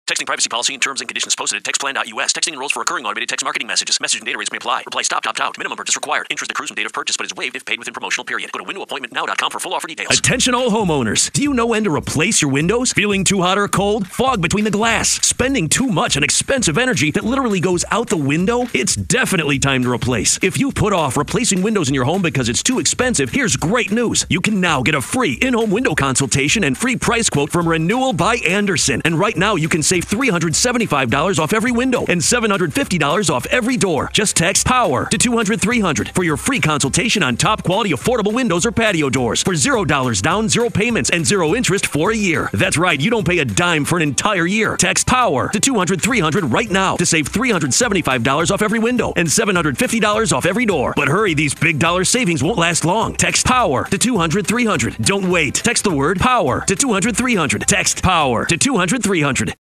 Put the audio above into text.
Texting privacy policy and terms and conditions posted at textplan.us. Texting enrolls for recurring automated text marketing messages. Message and data rates may apply. Reply stop, opt out. Minimum purchase required. Interest accrues from date of purchase but is waived if paid within promotional period. Go to windowappointmentnow.com for full offer details. Attention all homeowners. Do you know when to replace your windows? Feeling too hot or cold? Fog between the glass? Spending too much on expensive energy that literally goes out the window? It's definitely time to replace. If you put off replacing windows in your home because it's too expensive, here's great news. You can now get a free in-home window consultation and free price quote from Renewal by Andersen. And right now you can save $375 off every window and $750 off every door. Just text POWER to 200-300 for your free consultation on top quality affordable windows or patio doors for $0 down, 0 payments, and 0 interest for a year. That's right, you don't pay a dime for an entire year. Text POWER to 200-300 right now to save $375 off every window and $750 off every door. But hurry, these big dollar savings won't last long. Text POWER to 200-300. Don't wait. Text the word POWER to 200-300. Text POWER to 200-300.